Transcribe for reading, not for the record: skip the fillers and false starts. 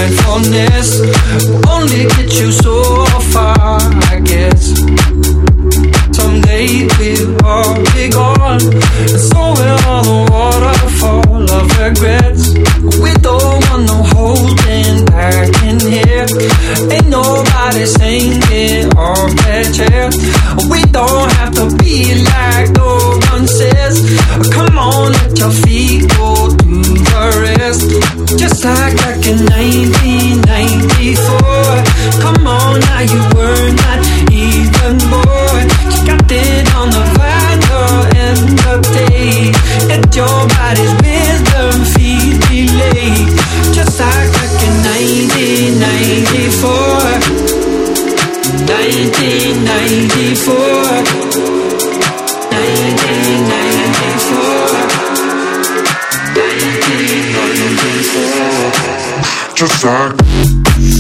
mindfulness will only get you so far, I guess. Someday we'll all be gone, and so will all the waterfall of regrets. We don't want no holding back in here. Ain't nobody singing off that chair. We don't have to be like no one says. Come on, let your feet go do the rest. Just like back in 1994. Come on, now you were not even born. You got it on the vinyl and the tape. Let your body's rhythm feed delay. Just like back in 1994. 1994. 1994. 1994. Just like